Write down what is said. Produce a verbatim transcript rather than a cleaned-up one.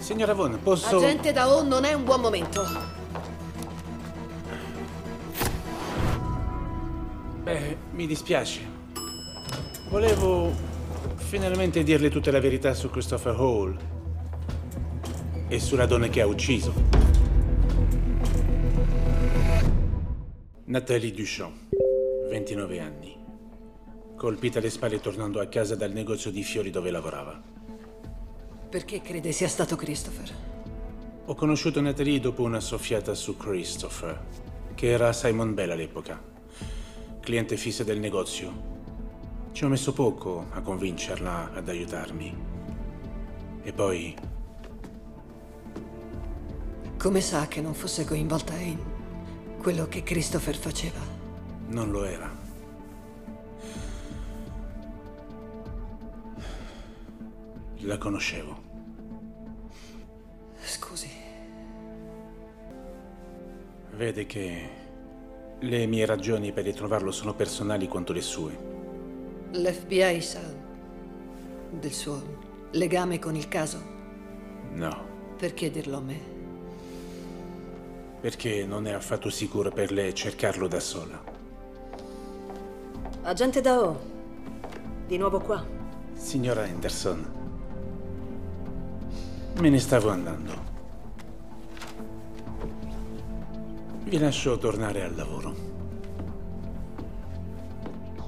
Signora Vaughn, posso... Agente Dao, non è un buon momento. Beh, mi dispiace. Volevo finalmente dirle tutta la verità su Christopher Hall e sulla donna che ha ucciso. Nathalie Duchamp, ventinove anni. Colpita alle spalle tornando a casa dal negozio di fiori dove lavorava. Perché crede sia stato Christopher? Ho conosciuto Nathalie dopo una soffiata su Christopher, che era Simon Bell all'epoca, cliente fissa del negozio. Ci ho messo poco a convincerla ad aiutarmi. E poi... Come sa che non fosse coinvolta in quello che Christopher faceva? Non lo era. La conoscevo. Scusi. Vede che le mie ragioni per ritrovarlo sono personali quanto le sue. L'F B I sa del suo legame con il caso? No, Perché dirlo a me? perché non è affatto sicuro per lei cercarlo da sola. Agente Dao, di nuovo qua. Signora Henderson, me ne stavo andando. Vi lascio tornare al lavoro.